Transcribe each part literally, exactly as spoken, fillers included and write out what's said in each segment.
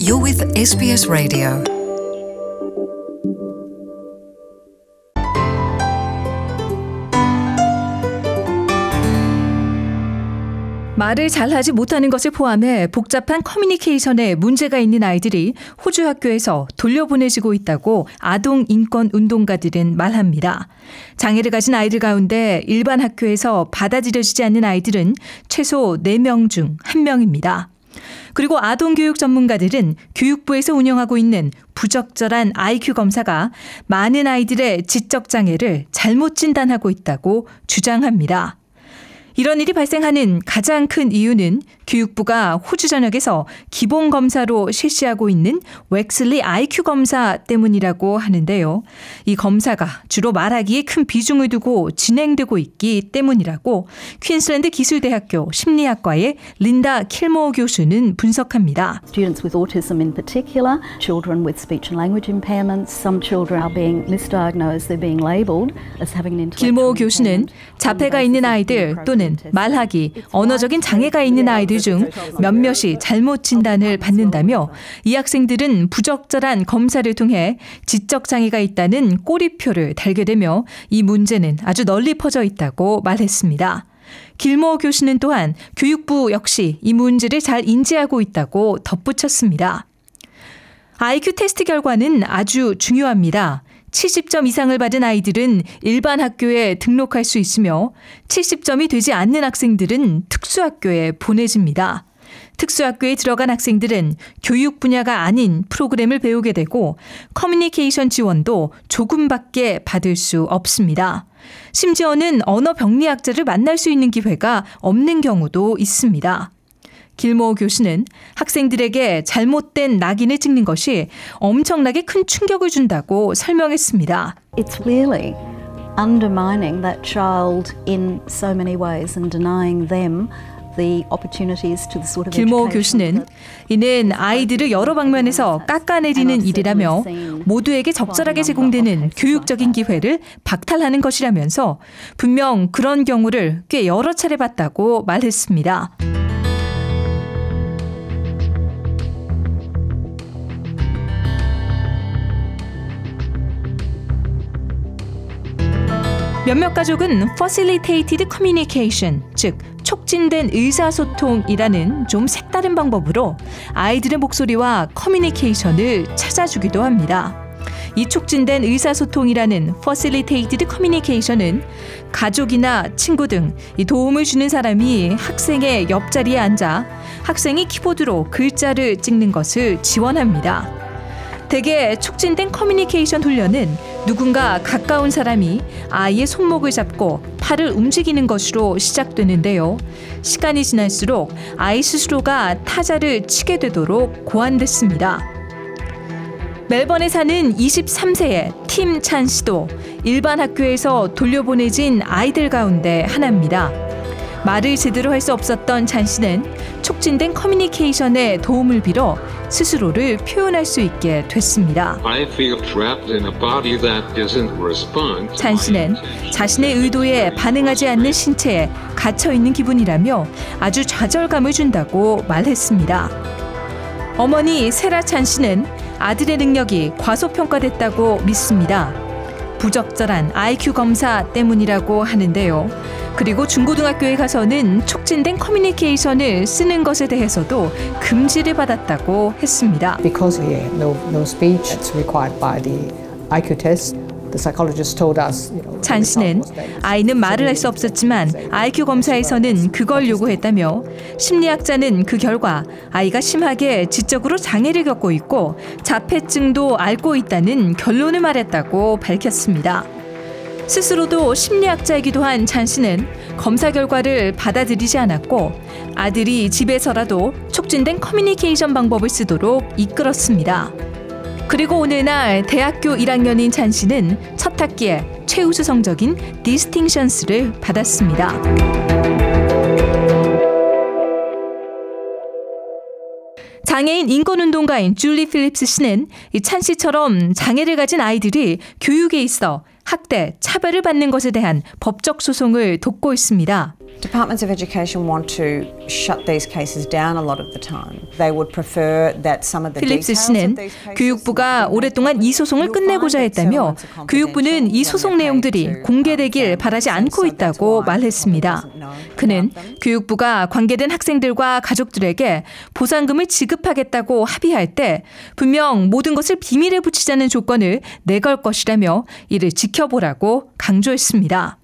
You're with 에스비에스 Radio. 말을 잘하지 못하는 것을 포함해 복잡한 커뮤니케이션에 문제가 있는 아이들이 호주 학교에서 돌려보내지고 있다고 아동 인권 운동가들은 말합니다. 장애를 가진 아이들 가운데 일반 학교에서 받아들여지지 않는 아이들은 최소 네 명 중 한 명입니다. 그리고 아동교육 전문가들은 교육부에서 운영하고 있는 부적절한 아이큐 검사가 많은 아이들의 지적장애를 잘못 진단하고 있다고 주장합니다. 이런 일이 발생하는 가장 큰 이유는 교육부가 호주 전역에서 기본 검사로 실시하고 있는 웩슬리 아이큐 검사 때문이라고 하는데요. 이 검사가 주로 말하기에 큰 비중을 두고 진행되고 있기 때문이라고 퀸슬랜드 기술대학교 심리학과의 린다 킬모어 교수는 분석합니다. Students with autism in particular, children with speech and language impairments, some children are being misdiagnosed, they're being labelled as having an intellectual 킬모어 교수는 자폐가 있는 아이들 또는 말하기, 언어적인 장애가 있는 아이들 중 몇몇이 잘못 진단을 받는다며 이 학생들은 부적절한 검사를 통해 지적장애가 있다는 꼬리표를 달게 되며 이 문제는 아주 널리 퍼져 있다고 말했습니다. 길모어 교수는 또한 교육부 역시 이 문제를 잘 인지하고 있다고 덧붙였습니다. 아이큐 테스트 결과는 아주 중요합니다. 칠십 점 이상을 받은 아이들은 일반 학교에 등록할 수 있으며 칠십 점이 되지 않는 학생들은 특수학교에 보내집니다. 특수학교에 들어간 학생들은 교육 분야가 아닌 프로그램을 배우게 되고 커뮤니케이션 지원도 조금밖에 받을 수 없습니다. 심지어는 언어 병리학자를 만날 수 있는 기회가 없는 경우도 있습니다. 길모어 교수는 학생들에게 잘못된 낙인을 찍는 것이 엄청나게 큰 충격을 준다고 설명했습니다. It's really undermining that child in so many ways and denying them the opportunities to the sort of 길모어 교수는 이는 아이들을 여러 방면에서 깎아내리는 일이라며 모두에게 적절하게 제공되는 교육적인 기회를 박탈하는 것이라면서 분명 그런 경우를 꽤 여러 차례 봤다고 말했습니다. 몇몇 가족은 Facilitated Communication, 즉 촉진된 의사소통이라는 좀 색다른 방법으로 아이들의 목소리와 커뮤니케이션을 찾아주기도 합니다. 이 촉진된 의사소통이라는 Facilitated Communication은 가족이나 친구 등 이 도움을 주는 사람이 학생의 옆자리에 앉아 학생이 키보드로 글자를 찍는 것을 지원합니다. 대개 촉진된 커뮤니케이션 훈련은 누군가 가까운 사람이 아이의 손목을 잡고 팔을 움직이는 것으로 시작되는데요. 시간이 지날수록 아이 스스로가 타자를 치게 되도록 고안됐습니다. 멜번에 사는 이십삼 세의 팀 찬 씨도 일반 학교에서 돌려보내진 아이들 가운데 하나입니다. 말을 제대로 할 수 없었던 찬 씨는 촉진된 커뮤니케이션에 도움을 빌어 스스로를 표현할 수 있게 됐습니다. 찬 씨는 자신의 의도에 반응하지 않는 신체에 갇혀있는 기분이라며 아주 좌절감을 준다고 말했습니다. 어머니 세라 찬 씨는 아들의 능력이 과소평가됐다고 믿습니다. 부적절한 아이큐 검사 때문이라고 하는데요. 그리고 중고등학교에 가서는 촉진된 커뮤니케이션을 쓰는 것에 대해서도 금지를 받았다고 했습니다. Because yeah, no, no speech that's required by the 아이큐 test, the psychologist told us. You know, 찬 씨는 아이는 말을 할 수 없었지만 아이큐 검사에서는 그걸 요구했다며 심리학자는 그 결과 아이가 심하게 지적으로 장애를 겪고 있고 자폐증도 앓고 있다는 결론을 말했다고 밝혔습니다. 스스로도 심리학자이기도 한 찬 씨는 검사 결과를 받아들이지 않았고 아들이 집에서라도 촉진된 커뮤니케이션 방법을 쓰도록 이끌었습니다. 그리고 어느 날 대학교 일 학년인 찬 씨는 첫 학기에 최우수 성적인 디스팅션스를 받았습니다. 장애인 인권운동가인 줄리 필립스 씨는 찬 씨처럼 장애를 가진 아이들이 교육에 있어 학대, 차별을 받는 것에 대한 법적 소송을 돕고 있습니다. Departments of Education want to shut these cases down a lot of the time. They would prefer that some of the 필립스 details 씨는 of these cases 교육부가 오랫동안 이 소송을 끝내고자 했다며 교육부는 이 소송 내용들이 공개되길 바라지 않고 있다고 말했습니다. 그는 교육부가 관계된 학생들과 가족들에게 보상금을 지급하겠다고 합의할 때 분명 모든 것을 비밀에 붙이자는 조건을 내걸 것이라며 이를 지켜보라고 강조했습니다.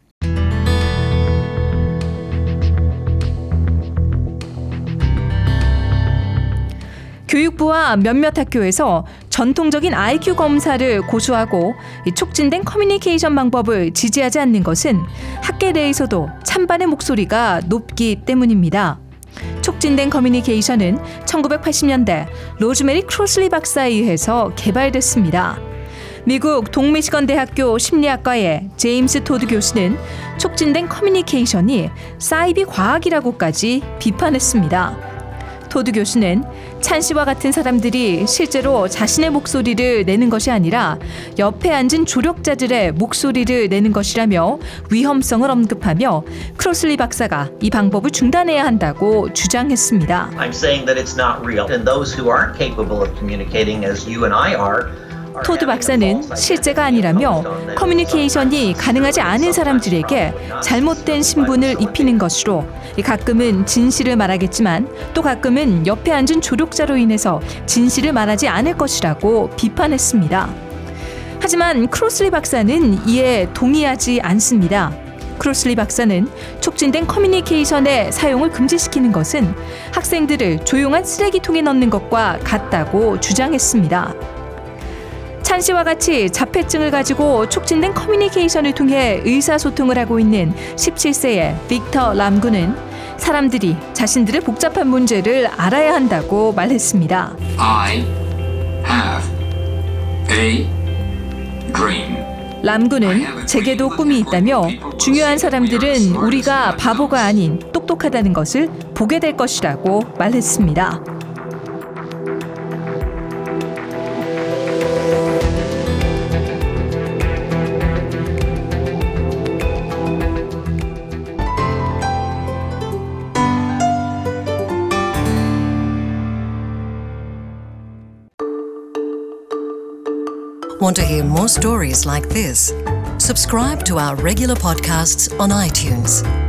교육부와 몇몇 학교에서 전통적인 아이큐 검사를 고수하고 촉진된 커뮤니케이션 방법을 지지하지 않는 것은 학계 내에서도 찬반의 목소리가 높기 때문입니다. 촉진된 커뮤니케이션은 천구백팔십 년대 로즈메리 크로슬리 박사에 의해서 개발됐습니다. 미국 동미시건 대학교 심리학과의 제임스 토드 교수는 촉진된 커뮤니케이션이 사이비 과학이라고까지 비판했습니다. 토드 교수는 찬 씨와 같은 사람들이 실제로 자신의 목소리를 내는 것이 아니라 옆에 앉은 조력자들의 목소리를 내는 것이라며 위험성을 언급하며 크로슬리 박사가 이 방법을 중단해야 한다고 주장했습니다. I'm saying that it's not real, and those who aren't capable of communicating as you and I are. 토드 박사는 실제가 아니라며 커뮤니케이션이 가능하지 않은 사람들에게 잘못된 신분을 입히는 것으로 가끔은 진실을 말하겠지만 또 가끔은 옆에 앉은 조력자로 인해서 진실을 말하지 않을 것이라고 비판했습니다. 하지만 크로슬리 박사는 이에 동의하지 않습니다. 크로슬리 박사는 촉진된 커뮤니케이션의 사용을 금지시키는 것은 학생들을 조용한 쓰레기통에 넣는 것과 같다고 주장했습니다. 찬 씨와 같이 자폐증을 가지고 촉진된 커뮤니케이션을 통해 의사소통을 하고 있는 십칠 세의 빅터 람 군은 사람들이 자신들의 복잡한 문제를 알아야 한다고 말했습니다. I have a dream. 람 군은 제게도 꿈이 있다며 중요한 사람들은 우리가 바보가 아닌 똑똑하다는 것을 보게 될 것이라고 말했습니다. Want to hear more stories like this? Subscribe to our regular podcasts on iTunes.